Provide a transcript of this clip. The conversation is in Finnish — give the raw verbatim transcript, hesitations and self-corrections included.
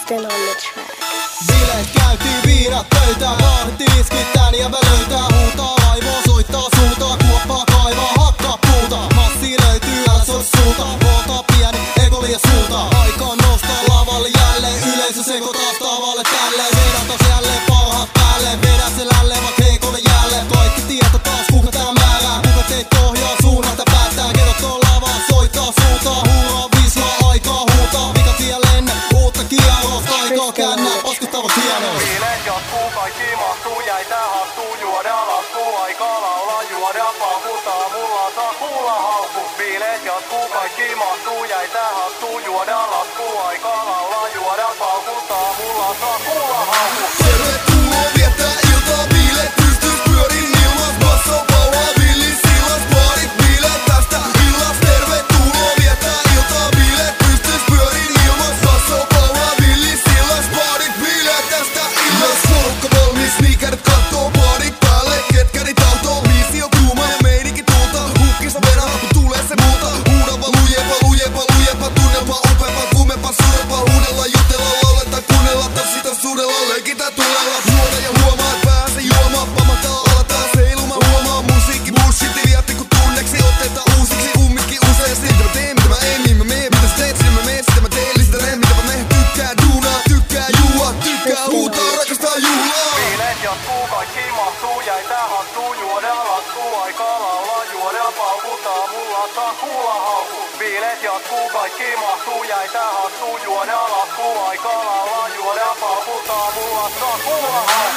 Justin on the track. Bileet käytiin, viinat pöytään, vaahti iskit tän ja välöitää. Huutaa vaimoa, soittaa suuntaa, kuoppaa kaivaa, hakkaa puuta. Massi löytyy, älä soi suuta, huoltaa pieni, ego liian suuta. Aikaan nostaa lavalle jälleen, yleisö sekoittaa tavalle tälleen. Vedän taas jälleen parhaat päälle, vedä se lälleen vaikka heikolle jälleen. Kaikki tieto taas, kuka tää määrää, kuka teit ohjaa suunnalta päättää. Kerrot on lavaa, soittaa suuntaa, huuraa vislaa, aikaa huutaa. Mikä siellä ennen, uutta kierrosta, aikaa käännää, paskuttavat hienoa. Bileet jatkuu, kaikki mahtuu, jäi tää hattuu, juodaan laskuu, aikaa laulaa, juodaan paukutaan, mulla saa kuulla haukku. Bileet jatkuu, kaikki mahtuu, jäi tää hattuu, juodaan laskuu, aikaa laulaa, juodaan paukutaan, mulla saa kuulla haukku. Tervetuloa viettää iltaa, bileet pystyis pyörin ilmas, basso paulaa, villis sillas, paarit bileet tästä illas. Tervetuloa viettää iltaa, bileet pystyis pyörin ilmas, basso paulaa, villis sillas, paarit bileet tästä illas. Porukka valmis, sneakerit kattoo, paarit päälle, ketkäri tahtoo, biisi on kuuma ja meininki tuulta. Hukkista vedä, mut tulee se muuta. Huudava lujepa, lujepa, lujepa, tunnelpa, upepa, kuumepa, suurempa, huudella, jutella, lauleta, kuunnella, tassita, suudella, leikitä, tulella. Juoda ja huomaat, pääse juomaan, pamahtaa, aletaan seiluma, huomaa musiikki, bullshit, vietti kun tunneksi, otteita uusiksi, kumminkin useasti. Mitä mä teen, mitä mä en, niin mä meen, mitä sä teet, sinä mä meen, sitä mä teen, lisitä reen, mitä mä meen, tykkää duunaa, tykkää juua, tykkää huutaa, rakastaa juhlaa. Bileet jatkuu, kaikki mahtuu, jäi tää hattuu, juodaan laskuu, aikaa laulaa, juodaan paukutaan, mulla saa kuulla haukku. Bileet jatkuu, kaikki mahtuu, jäi tää hattuu, juodaan laskuu, aikaa laulaa, juodaan paukutaan, mulla saa kuulla haukku.